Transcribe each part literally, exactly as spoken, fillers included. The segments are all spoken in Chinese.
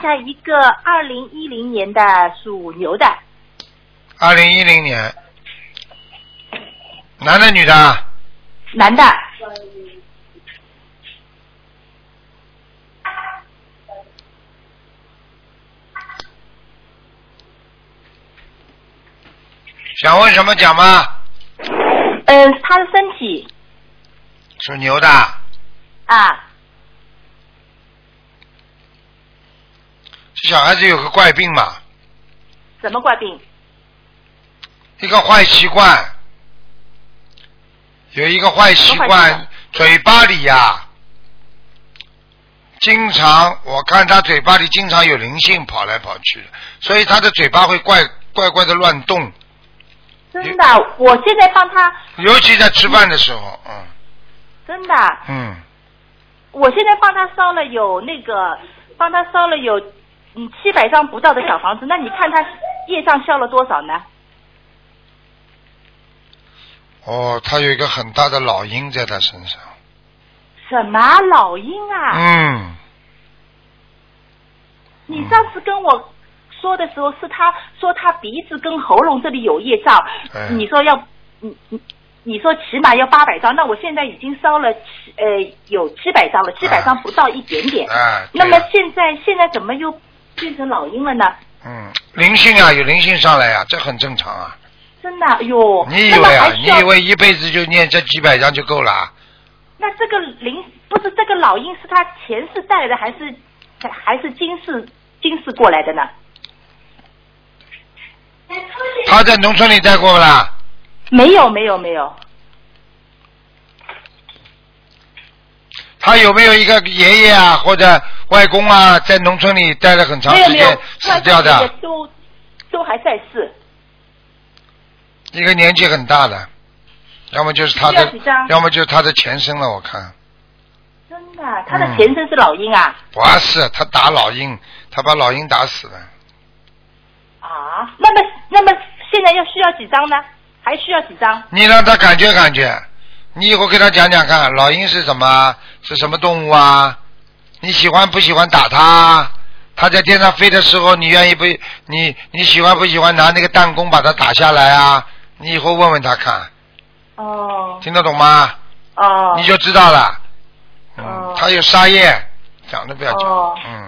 下一个二零一零年的属牛的。 二零一零年，男的女的？ 男的。 想问什么讲吗？ 嗯、呃，他的身体。 属牛的。 啊。 这小孩子有个怪病嘛？ 什么怪病？ 一个坏习惯，有一个坏习惯，嘴巴里呀、啊，经常我看他嘴巴里经常有灵性跑来跑去的，所以他的嘴巴会怪怪怪的乱动。 真的，我现在帮他。 尤其在吃饭的时候，嗯。 真的。 嗯。 我现在帮他烧了有那个，帮他烧了有嗯七百张不到的小房子，那你看他业障消了多少呢？ 哦，他有一个很大的老鹰在他身上。 什么老鹰啊？ 嗯。 你上次跟我说的时候，是他说他鼻子跟喉咙这里有业障， 嗯、 你说要，你你你说起码要八百张，那我现在已经烧了七呃有七百张了，七百张不到一点点。 啊。 那么现在现在怎么又变成老鹰了呢？ 嗯，灵性啊，有灵性上来啊，这很正常啊。 真的哟。 你以为啊？你以为一辈子就念这几百张就够了、啊？ 那这个灵不是这个老鹰是他前世带的，还是还是今世今世过来的呢？ 他在农村里待过不啦？ 没有没有没有。 他有没有一个爷爷啊或者外公啊在农村里待了很长时间死掉的？ 没有没有，都都还在世。 一个年纪很大的，要么就是他的，要么就是他的前身了，我看。 真的，他的前身是老鹰啊？ 不是，他打老鹰，他把老鹰打死了。 啊，那么那么现在要需要几张呢？还需要几张？ 你让他感觉感觉，你以后给他讲讲看，老鹰是什么？是什么动物啊？你喜欢不喜欢打它？他在天上飞的时候，你愿意不？你你喜欢不喜欢拿那个弹弓把它打下来啊？你以后问问他看。 哦。 听得懂吗？ 哦。 你就知道了。嗯。 哦。 他有杀业，讲都不要讲。 哦。 嗯。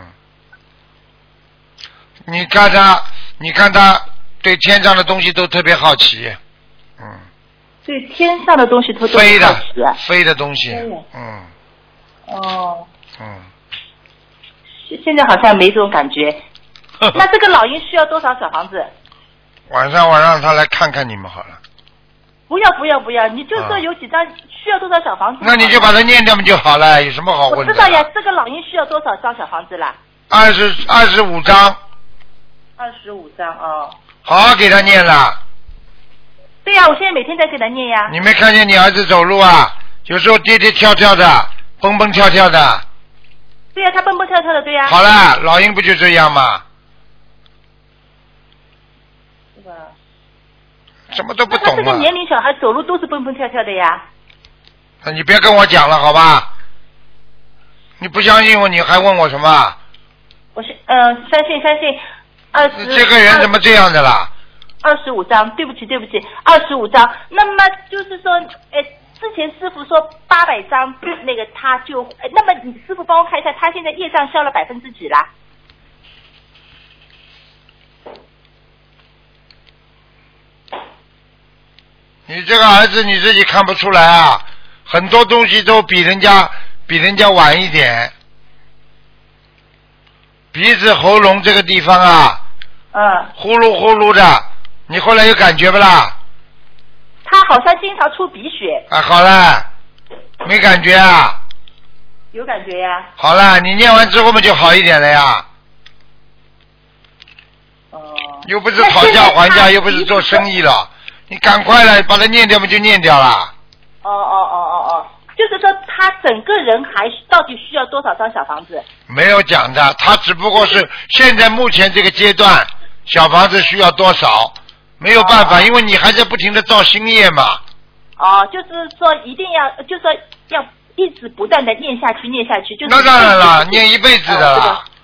你看他，你看他对天上的东西都特别好奇。嗯。 对天上的东西都飞的好奇啊。 飞的东西。 嗯。哦。 嗯。 现在好像没这种感觉。那这个老鹰需要多少小房子？ 晚上我让他来看看你们好了。 不要不要不要，你就说有几张、啊、需要多少小房子？ 那你就把它念掉不就好了？有什么好问的？ 我知道呀，这个老鹰需要多少张小房子啦？ 二十二十五张。 二十五张哦。 好好给他念了。 对呀、啊，我现在每天在给他念呀。 你没看见你儿子走路啊？有时候跌跌跳跳的，蹦蹦跳跳的。 对呀、啊，他蹦蹦跳跳的，对呀、啊。 好了，老鹰不就这样吗？ 是吧？ 什么都不懂啊。 他这个年龄小孩走路都是蹦蹦跳跳的呀。 那你别跟我讲了，好吧？你不相信我，你还问我什么？ 我是呃，相信相信，二十。 这个人怎么这样的啦？ 二十五张，对不起对不起，二十五张。那么就是说，呃，之前师傅说八百张，那个他就，呃、那么你师傅帮我看一下，他现在业障消了百分之几啦？ 你这个儿子你自己看不出来啊，很多东西都比人家比人家晚一点。鼻子喉咙这个地方啊， 嗯， 呼噜呼噜的，你后来有感觉不啦？ 他好像经常出鼻血。 啊，好了，没感觉啊？ 有感觉呀。 好了，你念完之后嘛就好一点了呀。 哦。 又不是讨价还价，又不是做生意了，你赶快了，把它念掉嘛就念掉了。 哦哦哦哦哦，就是说他整个人还到底需要多少张小房子？ 没有讲的，他只不过是现在目前这个阶段，小房子需要多少，没有办法，哦、因为你还在不停的造新业嘛。 哦，就是说一定要，就是说要一直不断的念下去，念下去，就是。 那当然了，念一辈子的啦。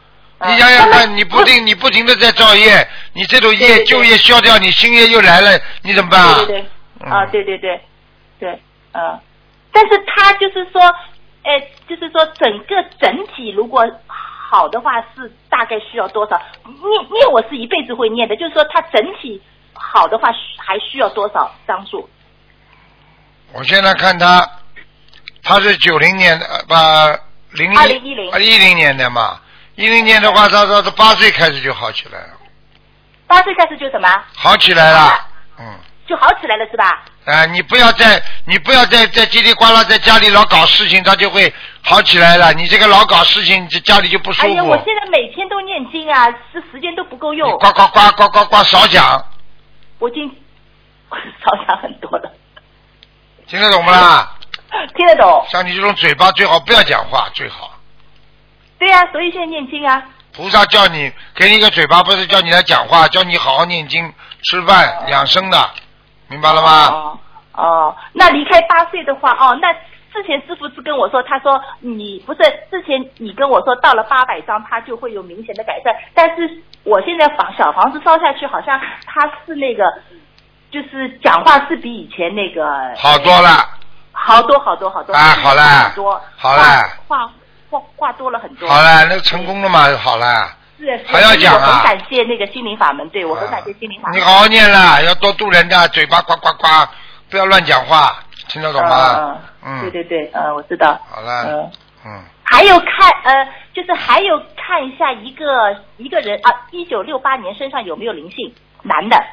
你想想看，你不停你不停的在造业，你这种业旧业消掉，你新业又来了，你怎么办啊？ 对对对，啊，对对对，对，嗯，但是他就是说，哎，就是说整个整体如果好的话，是大概需要多少？念念我是一辈子会念的，就是说他整体好的话，还需要多少张数？ 我现在看他，他是九零年的，把零零二零一零一零年的嘛，一零年的话，他他他八岁开始就好起来了。 八岁开始就什么？ 好起来了，嗯。 就好起来了是吧？ 啊、呃，你不要再你不要再再叽里呱啦在家里老搞事情，他就会好起来了。你这个老搞事情，这家里就不舒服。 哎呀，我现在每天都念经啊，是时间都不够用。 呱呱呱呱呱呱少讲。 我已经少讲很多了。 听得懂不啦？ 听得懂。 像你这种嘴巴最好不要讲话最好。 对呀、啊，所以现在念经啊。 菩萨叫你给你一个嘴巴，不是叫你来讲话，叫你好好念经、吃饭、养生的，明白了吗？ 哦哦，那离开八岁的话，哦，那之前师父是跟我说，他说你不是之前你跟我说到了八百张，他就会有明显的改善，但是我现在房小房子烧下去，好像他是那个。就是讲话是比以前那个好多了， 好多好多好多啊，好了， 很多， 好了， 话话话多了很多， 好了，那成功了嘛，好了， 是还要讲啊， 我很感谢那个心灵法门，对我很感谢心灵法门。 你好好念了，要多度人的，嘴巴呱呱呱，不要乱讲话，听得懂吗？ 嗯，对对对，嗯，我知道。 好了， 嗯嗯。 还有看呃，就是还有看一下一个一个人啊，一九六八年身上有没有灵性，男的。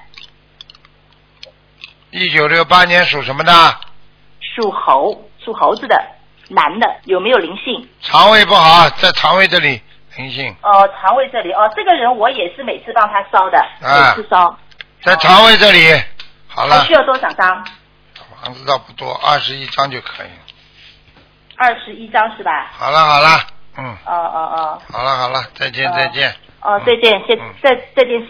一九六八年属什么的？ 属猴，属猴子的男的，有没有灵性？ 肠胃不好，在肠胃这里灵性。 哦，肠胃这里哦，这个人我也是每次帮他烧的， 啊、 每次烧。 在肠胃这里，好了。 还需要多少张？ 房子倒不多，二十一张就可以。 二十一张是吧？ 好了好了，嗯。 哦哦哦。 好了好了，再见、 呃、 再见。 哦，再见，谢、 嗯、 再再见。